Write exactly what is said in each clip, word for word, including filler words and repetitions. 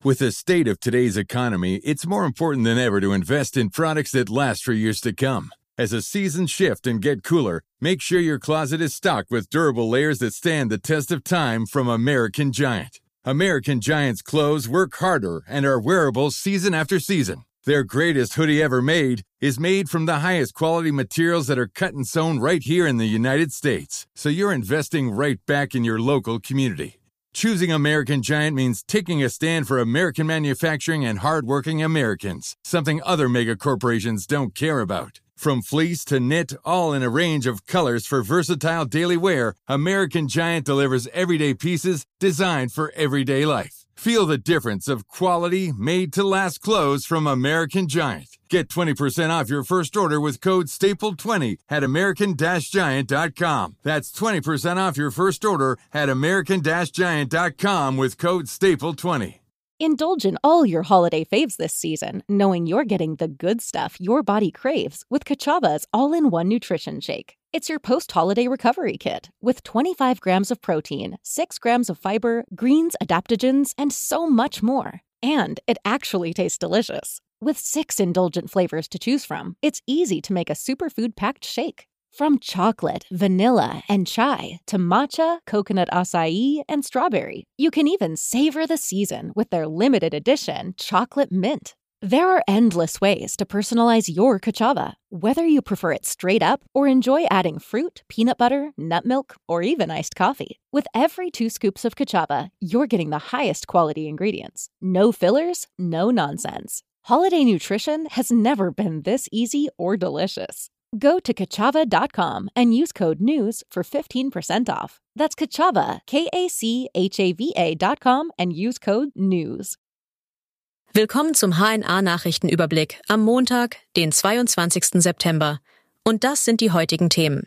With the state of today's economy, it's more important than ever to invest in products that last for years to come. As the seasons shift and get cooler, make sure your closet is stocked with durable layers that stand the test of time from American Giant. American Giant's clothes work harder and are wearable season after season. Their greatest hoodie ever made is made from the highest quality materials that are cut and sewn right here in the United States. So you're investing right back in your local community. Choosing American Giant means taking a stand for American manufacturing and hardworking Americans, something other mega corporations don't care about. From fleece to knit, all in a range of colors for versatile daily wear, American Giant delivers everyday pieces designed for everyday life. Feel the difference of quality, made-to-last clothes from American Giant. Get twenty percent off your first order with code staple twenty at american giant dot com. That's twenty percent off your first order at american giant dot com with code staple twenty. Indulge in all your holiday faves this season, knowing you're getting the good stuff your body craves with Kachava's all-in-one nutrition shake. It's your post-holiday recovery kit with twenty-five grams of protein, six grams of fiber, greens, adaptogens, and so much more. And it actually tastes delicious. With six indulgent flavors to choose from, it's easy to make a superfood-packed shake. From chocolate, vanilla, and chai to matcha, coconut acai, and strawberry, you can even savor the season with their limited edition chocolate mint. There are endless ways to personalize your Kachava, whether you prefer it straight up or enjoy adding fruit, peanut butter, nut milk, or even iced coffee. With every two scoops of Kachava, you're getting the highest quality ingredients. No fillers, no nonsense. Holiday nutrition has never been this easy or delicious. Go to kachava dot com and use code NEWS for fifteen percent off. That's Kachava, K A C H A V A dot com and use code NEWS. Willkommen zum H N A-Nachrichtenüberblick am Montag, den zweiundzwanzigsten September. Und das sind die heutigen Themen.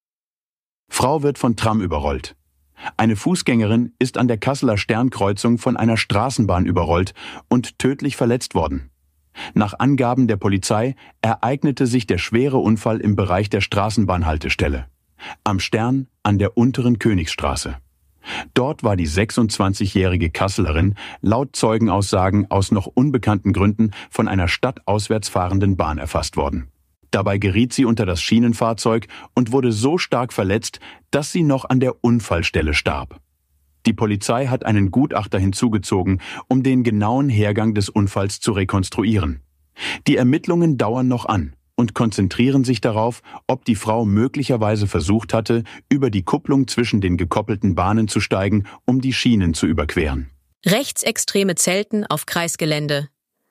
Frau wird von Tram überrollt. Eine Fußgängerin ist an der Kasseler Sternkreuzung von einer Straßenbahn überrollt und tödlich verletzt worden. Nach Angaben der Polizei ereignete sich der schwere Unfall im Bereich der Straßenbahnhaltestelle. Am Stern an der unteren Königsstraße. Dort war die sechsundzwanzigjährige Kasselerin laut Zeugenaussagen aus noch unbekannten Gründen von einer stadtauswärts fahrenden Bahn erfasst worden. Dabei geriet sie unter das Schienenfahrzeug und wurde so stark verletzt, dass sie noch an der Unfallstelle starb. Die Polizei hat einen Gutachter hinzugezogen, um den genauen Hergang des Unfalls zu rekonstruieren. Die Ermittlungen dauern noch an und konzentrieren sich darauf, ob die Frau möglicherweise versucht hatte, über die Kupplung zwischen den gekoppelten Bahnen zu steigen, um die Schienen zu überqueren. Rechtsextreme Zelten auf Kreisgelände.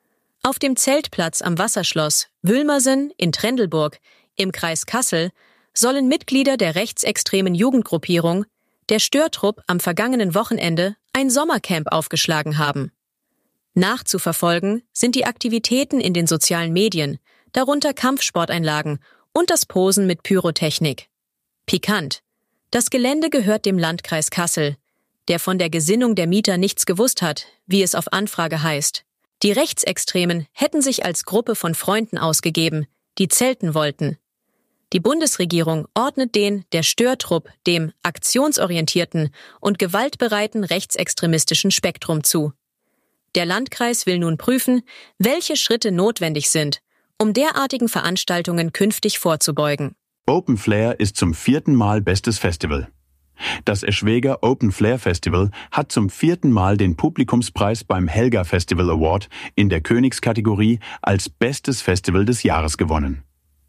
Auf dem Zeltplatz am Wasserschloss Wülmersen in Trendelburg im Kreis Kassel sollen Mitglieder der rechtsextremen Jugendgruppierung der Störtrupp am vergangenen Wochenende ein Sommercamp aufgeschlagen haben. Nachzuverfolgen sind die Aktivitäten in den sozialen Medien, darunter Kampfsporteinlagen und das Posen mit Pyrotechnik. Pikant. Das Gelände gehört dem Landkreis Kassel, der von der Gesinnung der Mieter nichts gewusst hat, wie es auf Anfrage heißt. Die Rechtsextremen hätten sich als Gruppe von Freunden ausgegeben, die zelten wollten. Die Bundesregierung ordnet den der Störtrupp dem aktionsorientierten und gewaltbereiten rechtsextremistischen Spektrum zu. Der Landkreis will nun prüfen, welche Schritte notwendig sind, um derartigen Veranstaltungen künftig vorzubeugen. Open Flair ist zum vierten Mal bestes Festival. Das Eschwege Open Flair Festival hat zum vierten Mal den Publikumspreis beim Helga Festival Award in der Königskategorie als bestes Festival des Jahres gewonnen.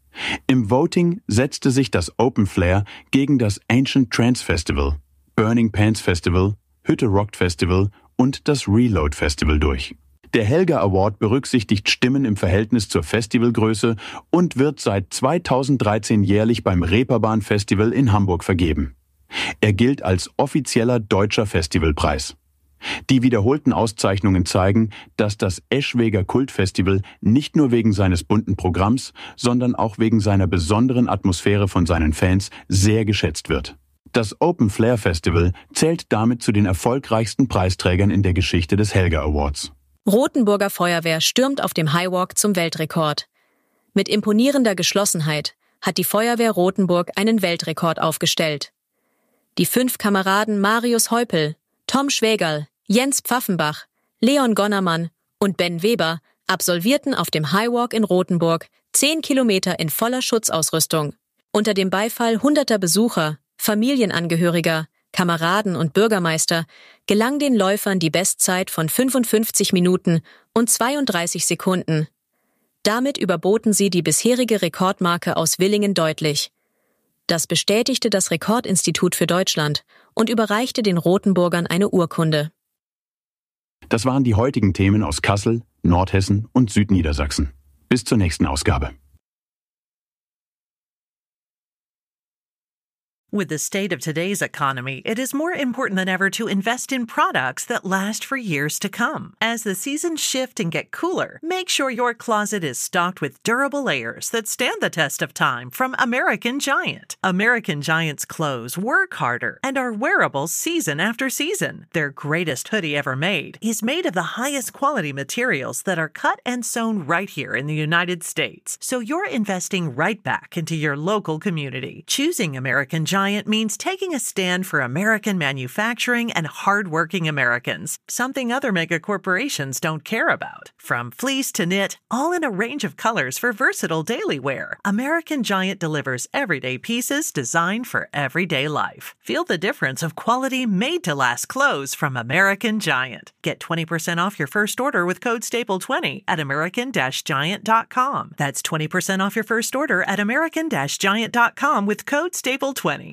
Im Voting setzte sich das Open Flair gegen das Ancient Trance Festival, Burning Pants Festival, Hütte Rockt Festival und das Reload Festival durch. Der Helga Award berücksichtigt Stimmen im Verhältnis zur Festivalgröße und wird seit zweitausenddreizehn jährlich beim Reeperbahn Festival in Hamburg vergeben. Er gilt als offizieller deutscher Festivalpreis. Die wiederholten Auszeichnungen zeigen, dass das Eschweger Kultfestival nicht nur wegen seines bunten Programms, sondern auch wegen seiner besonderen Atmosphäre von seinen Fans sehr geschätzt wird. Das Open Flair Festival zählt damit zu den erfolgreichsten Preisträgern in der Geschichte des Helga Awards. Rotenburger Feuerwehr stürmt auf dem Highwalk zum Weltrekord. Mit imponierender Geschlossenheit hat die Feuerwehr Rotenburg einen Weltrekord aufgestellt. Die fünf Kameraden Marius Heupel, Tom Schwägerl, Jens Pfaffenbach, Leon Gonnermann und Ben Weber absolvierten auf dem Highwalk in Rothenburg zehn Kilometer in voller Schutzausrüstung. Unter dem Beifall hunderter Besucher, Familienangehöriger, Kameraden und Bürgermeister gelang den Läufern die Bestzeit von fünfundfünfzig Minuten und zweiunddreißig Sekunden. Damit überboten sie die bisherige Rekordmarke aus Willingen deutlich. Das bestätigte das Rekordinstitut für Deutschland und überreichte den Rothenburgern eine Urkunde. Das waren die heutigen Themen aus Kassel, Nordhessen und Südniedersachsen. Bis zur nächsten Ausgabe. With the state of today's economy, it is more important than ever to invest in products that last for years to come. As the seasons shift and get cooler, make sure your closet is stocked with durable layers that stand the test of time from American Giant. American Giant's clothes work harder and are wearable season after season. Their greatest hoodie ever made is made of the highest quality materials that are cut and sewn right here in the United States. So you're investing right back into your local community. Choosing American Giant means taking a stand for American manufacturing and hardworking Americans, something other mega corporations don't care about. From fleece to knit, all in a range of colors for versatile daily wear, American Giant delivers everyday pieces designed for everyday life. Feel the difference of quality made-to-last clothes from American Giant. Get twenty percent off your first order with code staple twenty at american giant dot com. That's twenty percent off your first order at american giant dot com with code staple twenty.